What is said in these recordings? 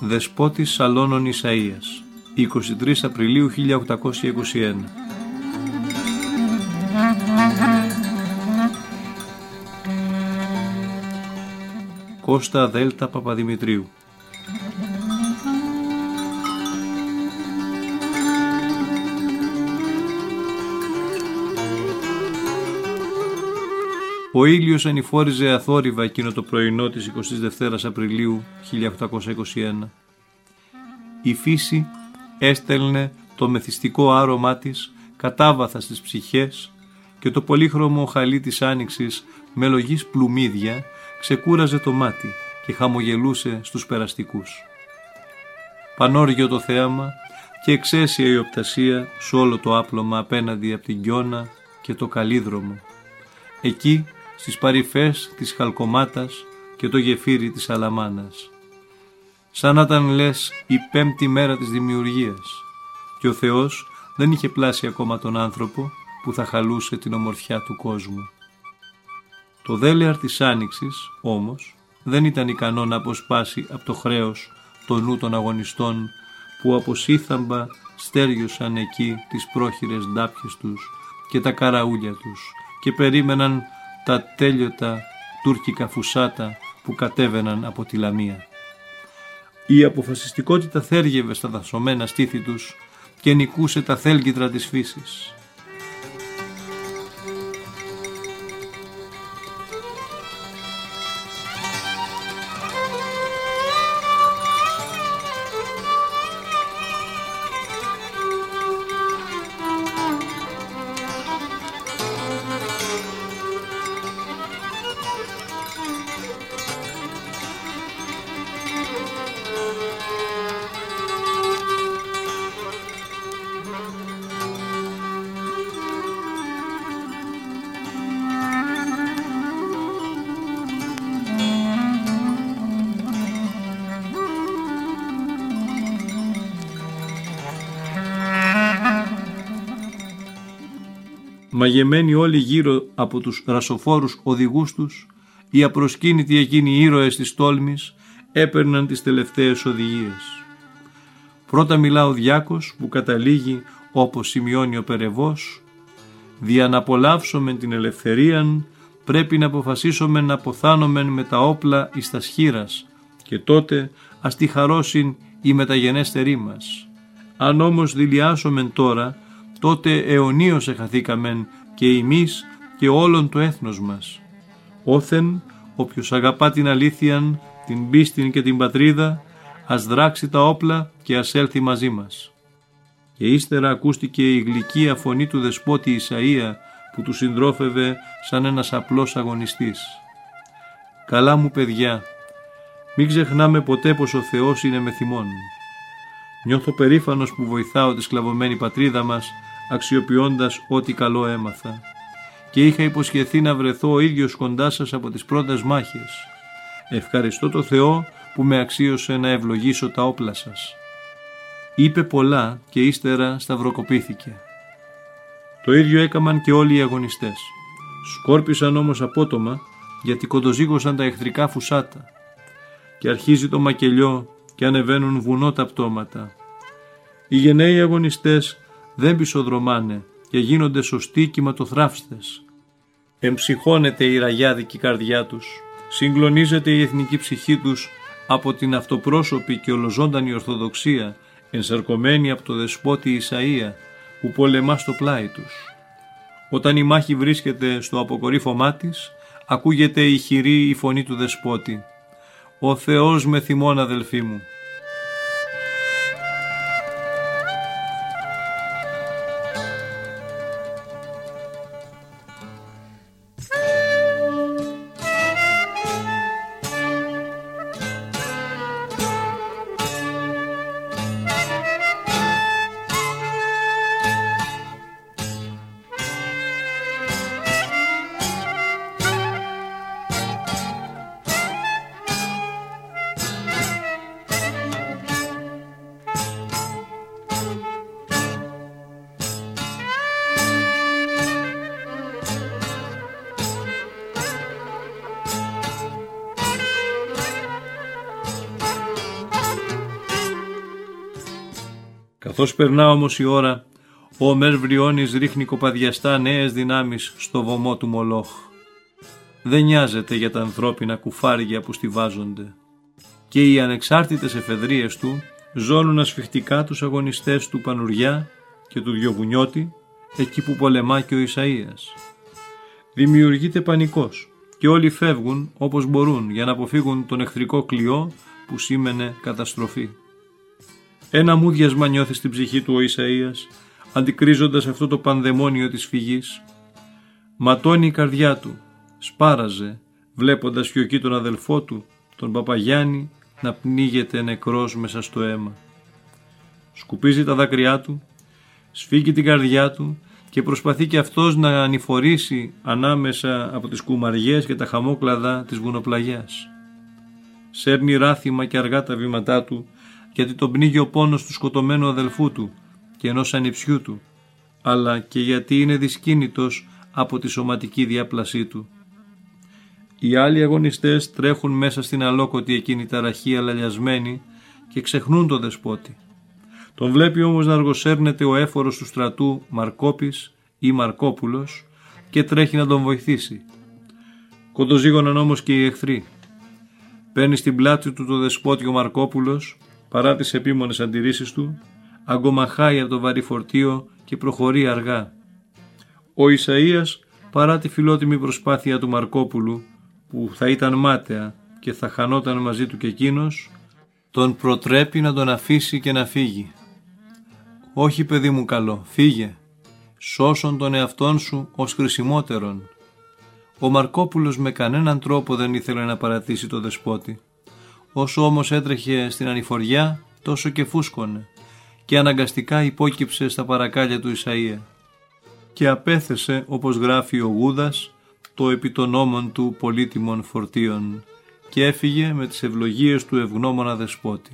Δεσπότης Σαλώνων Ισαΐας, 23 Απριλίου 1821. Κώστα Δέλτα Παπαδημητρίου. Ο ήλιος ανηφόριζε αθόρυβα εκείνο το πρωινό της 22ης Απριλίου 1821. Η φύση έστελνε το μεθυστικό άρωμά της κατάβαθα στις ψυχές και το πολύχρωμο χαλί της άνοιξης με λογής πλουμίδια ξεκούραζε το μάτι και χαμογελούσε στους περαστικούς. Πανόργιο το θέαμα και εξαίσια η οπτασία σ' όλο το άπλωμα απέναντι από την Κιώνα και το Καλίδρομο. Εκεί στις παρυφές της Χαλκομάτας και το γεφύρι της Αλαμάνας. Σαν να ήταν λες η 5η μέρα της δημιουργίας και ο Θεός δεν είχε πλάσει ακόμα τον άνθρωπο που θα χαλούσε την ομορφιά του κόσμου. Το δέλεαρ της Άνοιξης όμως δεν ήταν ικανό να αποσπάσει από το χρέος το νου των αγωνιστών που από σύθαμπα στέριωσαν εκεί τις πρόχειρες ντάπιες τους και τα καραούλια τους και περίμεναν τα τέλειωτα τουρκικά φουσάτα που κατέβαιναν από τη Λαμία. Η αποφασιστικότητα θέργευε στα δασωμένα στήθη τους και νικούσε τα θέλκυτρα της φύσης. Μαγεμένοι όλοι γύρω από τους ρασοφόρους οδηγούς τους, οι απροσκήνητοι εκείνοι ήρωες της τόλμης έπαιρναν τις τελευταίες οδηγίες. Πρώτα μιλά ο Διάκος που καταλήγει όπως σημειώνει ο Περεβός: «Δια να απολαύσομεν την ελευθερίαν πρέπει να αποφασίσομεν να αποθάνομεν με τα όπλα εις τας χείρας και τότε ας τη χαρώσιν η μεταγενέστερή μας. Αν όμως δηλιάσομεν τώρα, τότε αιωνίως εχαθήκαμεν και εμείς και όλον το έθνος μας. Όθεν, όποιος αγαπά την αλήθειαν, την πίστην και την πατρίδα, ας δράξει τα όπλα και ας έλθει μαζί μας». Και ύστερα ακούστηκε η γλυκία φωνή του δεσπότη Ισαΐα που του συντρόφευε σαν ένας απλός αγωνιστής. «Καλά μου παιδιά, μην ξεχνάμε ποτέ πως ο Θεός είναι με θυμόν. Νιώθω περήφανος που βοηθάω τη σκλαβωμένη πατρίδα μας αξιοποιώντας ό,τι καλό έμαθα και είχα υποσχεθεί να βρεθώ ο ίδιος κοντά σας από τις πρώτες μάχες. Ευχαριστώ το Θεό που με αξίωσε να ευλογήσω τα όπλα σας». Είπε πολλά και ύστερα σταυροκοπήθηκε. Το ίδιο έκαμαν και όλοι οι αγωνιστές. Σκόρπισαν όμως απότομα γιατί κοντοζήγωσαν τα εχθρικά φουσάτα και αρχίζει το μακελιό και ανεβαίνουν βουνό τα πτώματα. Οι γενναίοι αγωνιστές δεν πισωδρομάνε και γίνονται σωστοί κυματοθράφστες. Εμψυχώνεται η ραγιάδικη καρδιά τους, συγκλονίζεται η εθνική ψυχή τους από την αυτοπρόσωπη και ολοζώντανη ορθοδοξία ενσαρκωμένη από το δεσπότη Ισαΐα που πολεμά στο πλάι τους. Όταν η μάχη βρίσκεται στο αποκορύφωμά της, ακούγεται ηχηρή η φωνή του δεσπότη: «Ο Θεός με θυμών, αδελφοί μου». Καθώς περνά όμως η ώρα, ο Μερβριώνης ρίχνει κοπαδιαστά νέες δυνάμεις στο βωμό του Μολόχ. Δεν νοιάζεται για τα ανθρώπινα κουφάρια που στιβάζονται. Και οι ανεξάρτητες εφεδρείες του ζώνουν ασφιχτικά τους αγωνιστές του Πανουριά και του Διογουνιώτη, εκεί που πολεμά και ο Ισαΐας. Δημιουργείται πανικός και όλοι φεύγουν όπως μπορούν για να αποφύγουν τον εχθρικό κλειό που σήμαινε καταστροφή. Ένα μούδιασμα νιώθει στην ψυχή του ο Ισαΐας, αντικρίζοντας αυτό το πανδαιμόνιο της φυγής. Ματώνει η καρδιά του, σπάραζε, βλέποντας πιο εκεί τον αδελφό του, τον Παπαγιάννη, να πνίγεται νεκρός μέσα στο αίμα. Σκουπίζει τα δάκρυά του, σφίγγει την καρδιά του και προσπαθεί και αυτός να ανηφορήσει ανάμεσα από τις κουμαριές και τα χαμόκλαδα της βουνοπλαγιάς. Σέρνει ράθιμα και αργά τα βήματά του, γιατί τον πνίγει ο πόνος του σκοτωμένου αδελφού του και ενός ανιψιού του, αλλά και γιατί είναι δυσκίνητος από τη σωματική διάπλασή του. Οι άλλοι αγωνιστές τρέχουν μέσα στην αλόκοτη εκείνη ταραχή αλαλιασμένη και ξεχνούν τον δεσπότη. Τον βλέπει όμως να αργοσέρνεται ο έφορος του στρατού Μαρκόπης ή Μαρκόπουλος και τρέχει να τον βοηθήσει. Κοντοζήγωναν όμως και οι εχθροί. Παίρνει στην πλάτη του το δεσπότη ο Μαρκόπουλος, παρά τις επίμονες αντιρρήσεις του, αγκομαχάει από το βαρύ φορτίο και προχωρεί αργά. Ο Ισαΐας, παρά τη φιλότιμη προσπάθεια του Μαρκόπουλου, που θα ήταν μάταια και θα χανόταν μαζί του και εκείνος, τον προτρέπει να τον αφήσει και να φύγει. «Όχι, παιδί μου καλό, φύγε, σώσον τον εαυτόν σου ως χρησιμότερον». Ο Μαρκόπουλος με κανέναν τρόπο δεν ήθελε να παρατήσει το δεσπότη. Όσο όμως έτρεχε στην ανηφοριά, τόσο και φούσκωνε και αναγκαστικά υπόκυψε στα παρακάλια του Ισαΐα και απέθεσε, όπως γράφει ο Γούδας, το επί των ώμων του πολύτιμων φορτίων και έφυγε με τις ευλογίες του ευγνώμονα δεσπότη.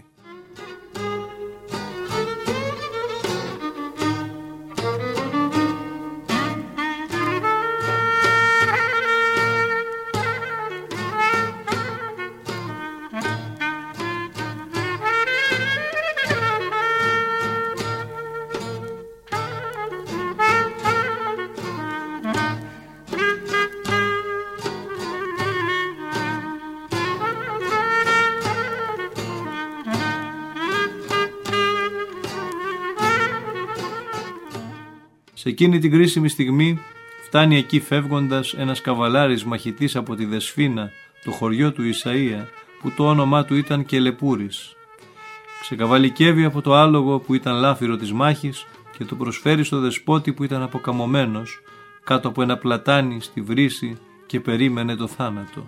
Σε εκείνη την κρίσιμη στιγμή φτάνει εκεί φεύγοντας ένας καβαλάρης μαχητής από τη Δεσφίνα, το χωριό του Ισαΐα, που το όνομά του ήταν Κελεπούρης. Ξεκαβαλικεύει από το άλογο που ήταν λάφυρο της μάχης και το προσφέρει στο δεσπότη που ήταν αποκαμωμένος κάτω από ένα πλατάνι στη βρύση και περίμενε το θάνατο.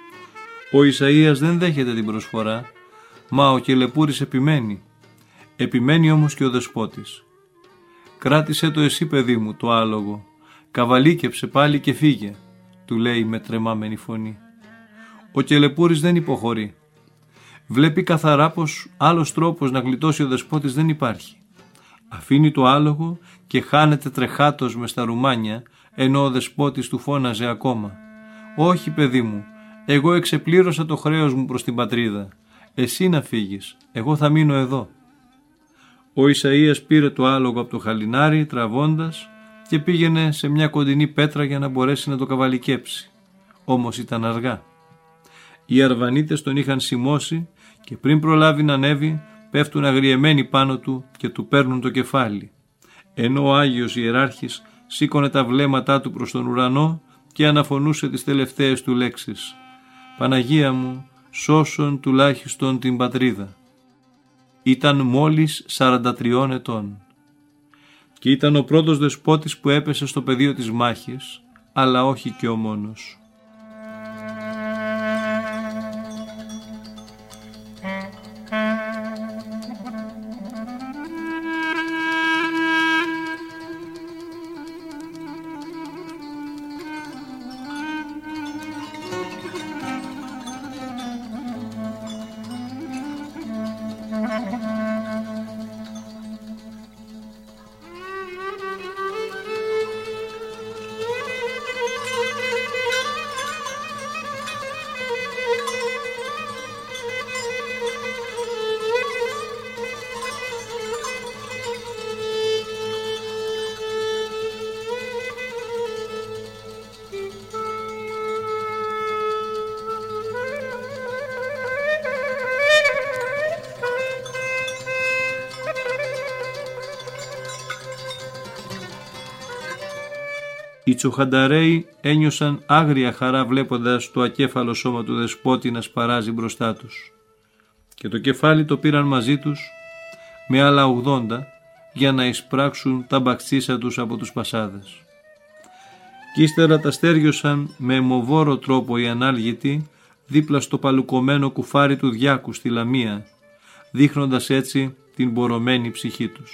Ο Ισαΐας δεν δέχεται την προσφορά, μα ο Κελεπούρης επιμένει. Επιμένει όμως και ο δεσπότης. «Κράτησε το εσύ, παιδί μου, το άλογο, καβαλίκεψε πάλι και φύγε», του λέει με τρεμάμενη φωνή. Ο Κελεπούρης δεν υποχωρεί. Βλέπει καθαρά πως άλλος τρόπος να γλιτώσει ο δεσπότης δεν υπάρχει. Αφήνει το άλογο και χάνεται τρεχάτος μες στα ρουμάνια, ενώ ο δεσπότης του φώναζε ακόμα. «Όχι, παιδί μου, εγώ εξεπλήρωσα το χρέος μου προς την πατρίδα. Εσύ να φύγεις, εγώ θα μείνω εδώ». Ο Ισαΐας πήρε το άλογο από το χαλινάρι τραβώντας και πήγαινε σε μια κοντινή πέτρα για να μπορέσει να το καβαλικέψει. Όμως ήταν αργά. Οι Αρβανίτες τον είχαν σημώσει και πριν προλάβει να ανέβει πέφτουν αγριεμένοι πάνω του και του παίρνουν το κεφάλι. Ενώ ο Άγιος Ιεράρχης σήκωνε τα βλέμματά του προς τον ουρανό και αναφωνούσε τις τελευταίες του λέξεις. «Παναγία μου, σώσον τουλάχιστον την πατρίδα». Ήταν μόλις 43 ετών και ήταν ο πρώτος δεσπότης που έπεσε στο πεδίο της μάχης, αλλά όχι και ο μόνος. Οι τσοχανταρέοι ένιωσαν άγρια χαρά βλέποντας το ακέφαλο σώμα του δεσπότη να σπαράζει μπροστά τους και το κεφάλι το πήραν μαζί τους με άλλα 80 για να εισπράξουν τα μπαξίσα τους από τους πασάδες. Κι ύστερα τα στέριωσαν με αιμοβόρο τρόπο οι ανάλγητοι δίπλα στο παλουκωμένο κουφάρι του Διάκου στη Λαμία, δείχνοντας έτσι την μπορωμένη ψυχή τους.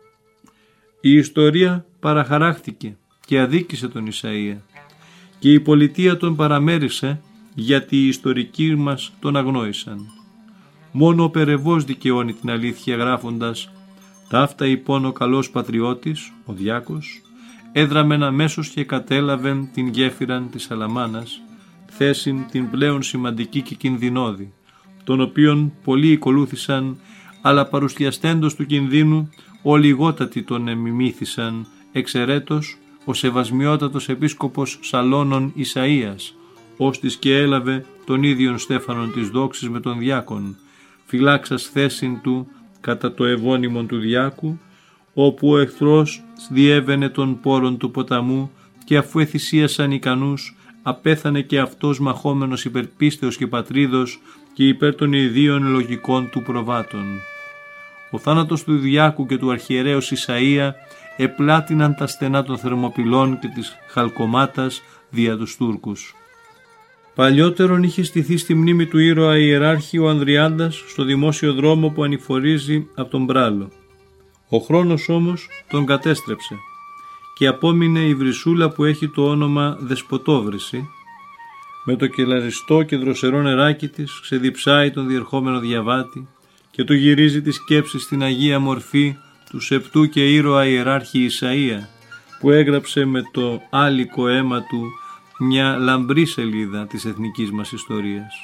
Η ιστορία παραχαράχτηκε και αδίκησε τον Ισαΐα και η πολιτεία τον παραμέρισε γιατί οι ιστορικοί μας τον αγνόησαν. Μόνο ο Περεβός δικαιώνει την αλήθεια γράφοντας «Ταύτα υπόν ο καλός πατριώτης, ο Διάκος, έδραμεν αμέσως και κατέλαβεν την γέφυραν της Σαλαμάνας, θέσιν την πλέον σημαντική και κινδυνώδη, τον οποίον πολλοί ακολούθησαν, αλλά παρουσιαστέντος του κινδύνου, ο λιγότατοι τον εμιμήθησαν, εξαιρέτως ο σεβασμιότατος επίσκοπος Σαλώνων Ισαΐας, ώστις και έλαβε τον ίδιον Στέφανον της δόξης με τον Διάκον, φυλάξας θέσιν του κατά το ευώνυμον του Διάκου, όπου ο εχθρός διέβαινε των πόρων του ποταμού και αφού εθυσίασαν ικανούς, απέθανε και αυτός μαχόμενος υπερ πίστεως και πατρίδος και υπέρ των ιδίων λογικών του προβάτων. Ο θάνατος του Διάκου και του αρχιερέως Ισαΐα επλάτηναν τα στενά των Θερμοπυλών και της Χαλκομάτας δια τους Τούρκους. Παλιότερον είχε στηθεί στη μνήμη του ήρωα ιεράρχη ο Ανδριάντας στο δημόσιο δρόμο που ανηφορίζει από τον Μπράλο. Ο χρόνος όμως τον κατέστρεψε και απόμεινε η βρυσούλα που έχει το όνομα Δεσποτόβρυση, με το κελαριστό και δροσερό νεράκι της ξεδιψάει τον διερχόμενο διαβάτη και το γυρίζει τη σκέψη στην Αγία Μορφή του σεπτού και ήρωα ιεράρχη Ισαΐα, που έγραψε με το άλικο αίμα του μια λαμπρή σελίδα της εθνικής μας ιστορίας.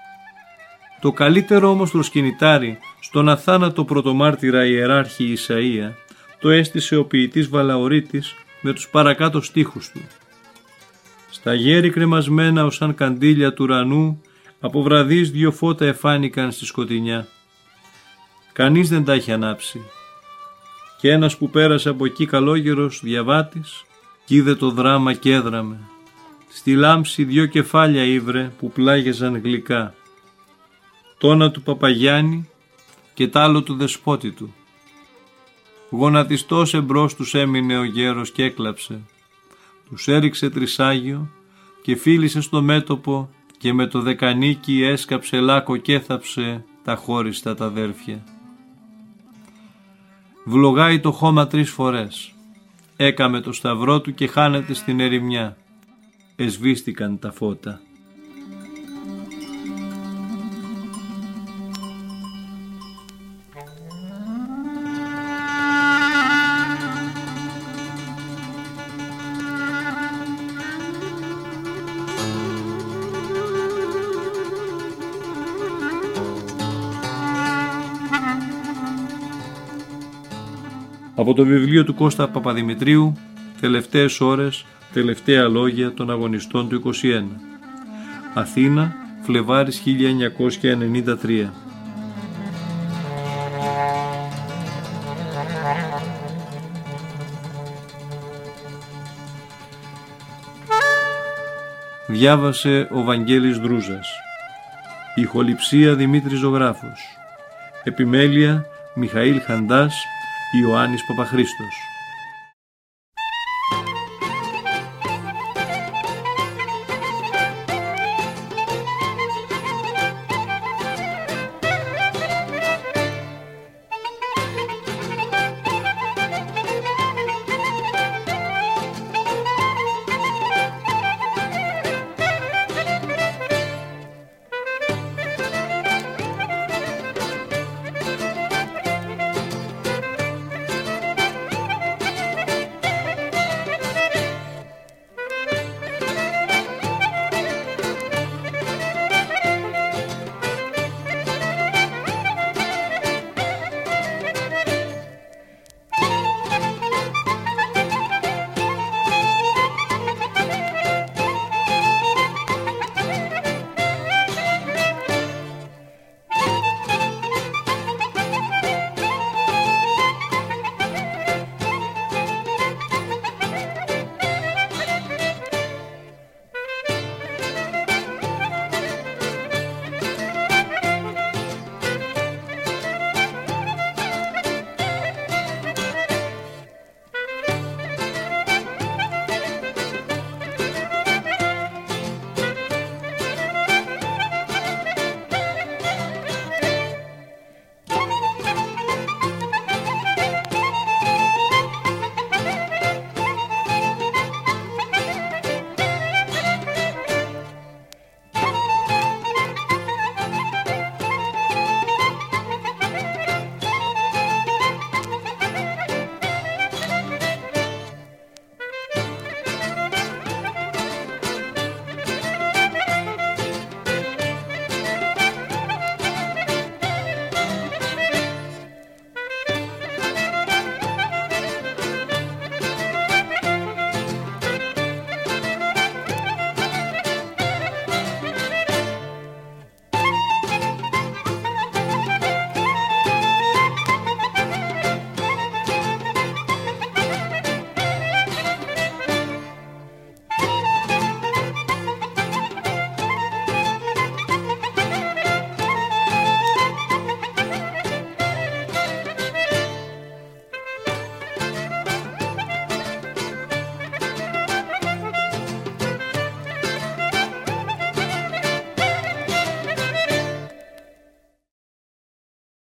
Το καλύτερο όμως προσκυνητάρι στον αθάνατο πρωτομάρτυρα ιεράρχη Ισαΐα το έστησε ο ποιητής Βαλαωρίτης με τους παρακάτω στίχους του. Στα γέρη κρεμασμένα ως σαν καντήλια του ουρανού, από βραδείς 2 φώτα εφάνηκαν στη σκοτεινιά. Κανείς δεν τα έχει ανάψει. Και ένας που πέρασε από εκεί καλόγερος διαβάτης, κι είδε το δράμα και έδραμε. Στη λάμψη 2 κεφάλια ήβρε που πλάγιαζαν γλυκά. Τόνα του Παπαγιάννη και τ' άλλο του δεσπότη του. Γονατιστός εμπρός τους έμεινε ο γέρος και έκλαψε. Τους έριξε τρισάγιο και φίλησε στο μέτωπο και με το δεκανίκι έσκαψε λάκκο και έθαψε τα χώριστα τα αδέρφια. Βλογάει το χώμα 3 φορές. Έκαμε το σταυρό του και χάνεται στην ερημιά. Εσβήστηκαν τα φώτα. Από το βιβλίο του Κώστα Παπαδημητρίου, τελευταίες ώρες, τελευταία λόγια των αγωνιστών του 21. Αθήνα, Φλεβάρης 1993. Διάβασε ο Βαγγέλης Δρούζας. Ηχοληψία Δημήτρης Ζωγράφος. Επιμέλεια Μιχαήλ Χαντάς, Ιωάννης Παπαχρήστος.